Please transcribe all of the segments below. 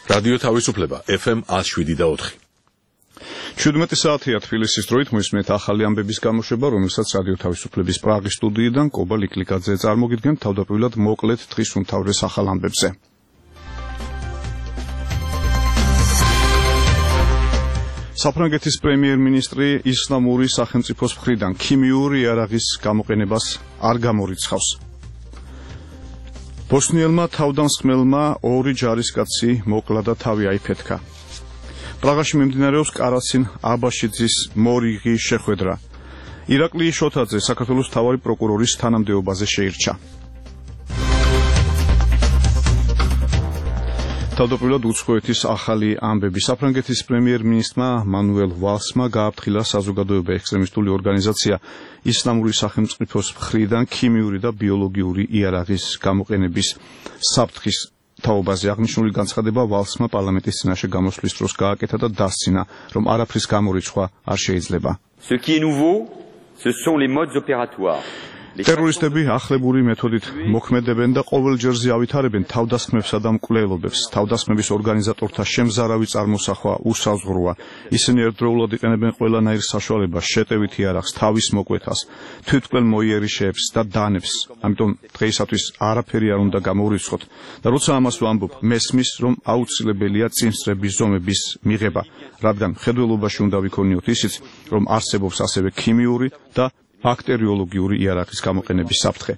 რადიო თავისუფლება FM 107.4. 17 საათია თბილისის დროით მოისმენთ ახალი ამბების გამოშვება, რომელსაც რადიო თავისუფლების პრაღის სტუდიიდან კობა ლიკლიკაძე წარმოგიდგენთ თავდაპირველად მოკლედ დღის უმთავრეს ახალ ამბებზე. საფრანგეთის პრემიერ-მინისტრი ისლამური სახელმწიფოს მხრიდან ქიმიური იარაღის გამოყენებას არ გამორიცხავს. ბოსნიელმა თავდამსხმელმა 2 ჯარისკაცი მოკლა და თავი აიფეთქა. პრაღაში მიმდინარეობს კარასინ აბაშიძის მორიგი შეხვედრა. ირაკლი შოთაძე საქართველოს მთავარი პროკურორის თანამდებობაზე შეირჩა. თავდაპირველად უცხოეთის ახალი ამბები. საფრანგეთის პრემიერ-მინისტრმა მანუელ ვალსმა გააფრთხილა საზოგადოება ექსტრემისტული ორგანიზაცია ისლამური სახელმწიფოს მხრიდან ქიმიური და ბიოლოგიური იარაღის გამოყენების საფრთხის თაობაზე. აღნიშნული განცხადება ვალსმა პარლამენტის წინაშე გამოსვლის დროს გააკეთა და დასცინა, რომ არაფრის გამორიცხვა არ შეიძლება. Ce qui est nouveau, ce sont les modes opératoires. ტერორისტები ახლებური მეთოდით მოქმედებენ და ყოველჯერზე ავითარებენ თავდასხმებსა და მკვლელობებს. თავდასხმების ორგანიზატორთა შემზარავი წარმოსახვა უსაზღვროა. ისინი ერთდროულად იყენებენ ყველანაირ საშუალებას, შეტევით იარაღს, თავის მოკვეთას, თვითმკვლელ მოიერიშეებს და დანებს. ამიტომ დღეისათვის არაფერი არ უნდა გამოვრიცხოთ და როცა ამას ვამბობ, მესმის, რომ აუცილებელია წინსწრების ზომების მიღება, რადგან მხედველობაში უნდა ვიქონიოთ ისიც, რომ არსებობს ასევე ქიმიური და ბაქტერიოლოგიური იარაღის გამოყენების საფრთხე.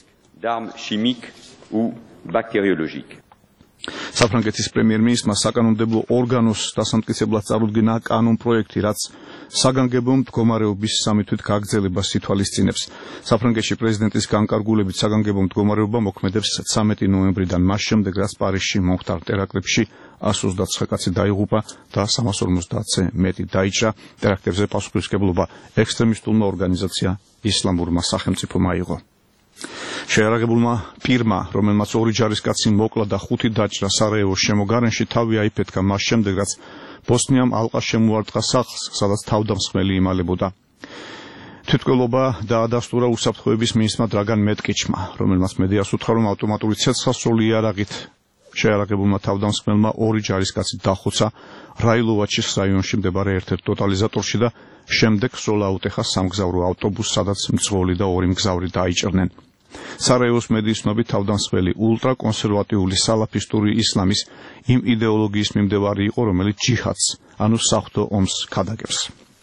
საფრანგეთის პრემიერ-მინისტრმა საკანონმდებლო ორგანოს დასამტკიცებლად წარუდგინა კანონ-პროექტი, რაც საგანგებო მდგომარეობის სამითვით გაგრძელებას ითვალისწინებს. საფრანგეთში პრეზიდენტის განკარგულებით საგანგებო მდგომარეობა მოქმედებს 13 ნოემბრიდან, მას შემდეგ რაც პარიზში მომხდარ ტერაქტებში 129 კაცი დაიღუპა და 350-ზე მეტი დაიჭრა. ტერაქტებზე პასუხისმგებლობა ექსტრემისტულმა ორგანიზაცია ისლამურმა სახელმწიფომ აიღო. შეიარაღებულმა პირმა, რომელმაც 2 ჯარისკაცი მოკლა და 5 დაჭრა სარაევოს შემოგარენში, თავი აიფეთქა მას შემდეგ, რაც ბოსნიამ ალყა შემოარტყა სახლს, სადაც თავდამსხმელი იმალებოდა. თვითმკვლელობა დაადასტურა უსაფრთხოების მინისტრმა დრაგან მეტკიჩმა, რომელმაც მედიას უთხრა, რომ ავტომატური ცეცხლსასროლი იარაღით შეიარაღებულმა თავდამსხმელმა 2 ჯარისკაცი დახოცა რაილოვაჩის რაიონში მდებარე ერთ-ერთ ტოტალიზატორში და შემდეგ სროლა აუტეხა სამგზავრო ავტობუსს, სადაც მძღოლი და 2 მგზავრი დაიჭრნენ. სარაევოს მედიის ცნობით თავდამსხმელი ულტრაკონსერვატიული სალაფისტური ისლამის იმ იდეოლოგიის მიმდევარი იყო, რომელიც ჯიჰადს, ანუ საღვთო ომს ქადაგებს.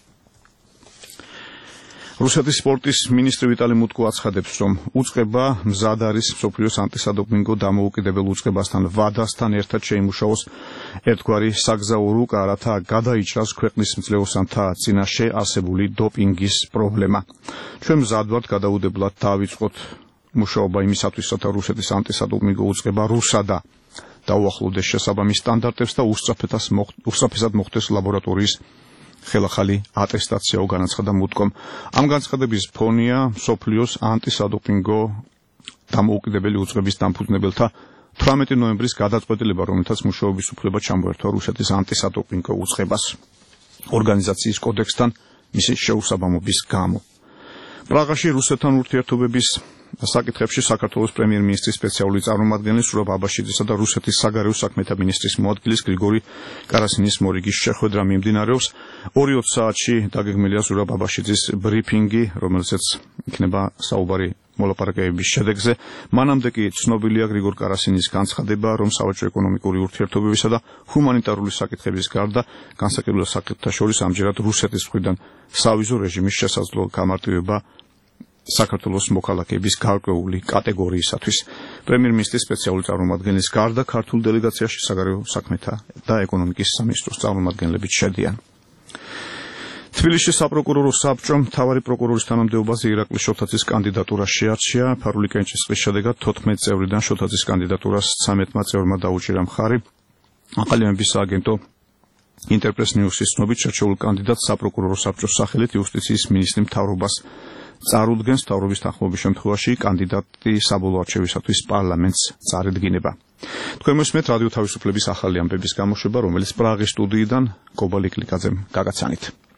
რუსეთის სპორტის მინისტრი ვიტალი მუტკო აცხადებს, რომ უწყება მზად არის მსოფლიოს ანტისადოპინგო დამოუკიდებელ უწყებასთან ვადასთან ერთად შეიმუშაოს ერთგვარი საგზაო რუკა, რათა გადაიჭრას ქვეყნის მძლეოსანთა წინაშე არსებული დოპინგის პრობლემა. ჩვენ მზად ვართ გადაუდებლად დავიწყოთ მუშაობა იმისათვის, რათა რუსეთის ანტისადოპინგო უწყება რუსადა დაუახლოვდეს შესაბამის სტანდარტებს და უსწრაფესად მოხდეს ლაბორატორიის ხელახალი ატესტაციაო, განაცხადა მუტკომ. ამ განცხადების ფონია მსოფლიოს ანტისადოპინგო დამოუკიდებელი უწყების დამფუძნებელთა 18 ნოემბრის გადაწყვეტილება, რომელთაც მუშაობის უფლება ჩამოერთვა რუსეთის ანტისადოპინგო უწყებას ორგანიზაციის კოდექსთან მისი შეუსაბამობის გამო. პრაღაში რუსეთთან ურთიერთობების საკითხებში საქართველოს პრემიერ-მინისტრის სპეციალური წარმომადგენელი სურაბ აბაშიძისა და რუსეთის საგარეო საქმეთა მინისტრის მოადგილის გრიგორი კარასინის მორიგის შეხვედრა მიმდინარეობს. 2:20 საათში დაგეგმილია სურაბ აბაშიძის ბრიფინგი, რომელზეც იქნება საუბარი მოლაპარაკებების შედეგზე. მანამდე კი ცნობილია გრიგორ კარასინის განცხადება, რომ სავაჭრო ეკონომიკური ურთიერთობებისა და ჰუმანიტარული საკითხების გარდა განსაკუთრებულ საკითხთა შორის ამჯერად რუსეთის მხრიდან სავიზო რეჟიმის შესაძლო გამარტივება საქართველოს მოქალაქეების გარკვეული კატეგორიისათვის. პრემიერ-მინისტრის სპეციალური წარმომადგენლის გარდა ქართულ დელეგაციაში საგარეო საქმეთა და ეკონომიკის სამინისტროს წარმომადგენლებიც შედიან. თბილისში საპროკურორო საბჭომ მთავარი პროკურორის თანამდებობაზე ირაკლი შოთაძის კანდიდატურა შეარჩია. ფარული კენჭისყრის შედეგად 14 წევრიდან შოთაძის კანდიდატურას 13 წევრმა დაუჭირა მხარი. აყალიანების სააგენტო ინტერპრეს ნიუსის ცნობით შერჩეულ კანდიდატს საპროკურორო საბჭოს სახელით იუსტიციის მინისტრი მთავრობას წარუდგენს. მთავრობის თანხმობის შემთხვევაში კანდიდატი საბოლოო არჩევისათვის პარლამენტს წარედგინება. თქვენ მოსმენთ რადიო თავისუფლების ახალი ამბების გამოშვება, რომელიც პრაღის სტუდიიდან კობა ლიკლიკაძემ გაგაცანით.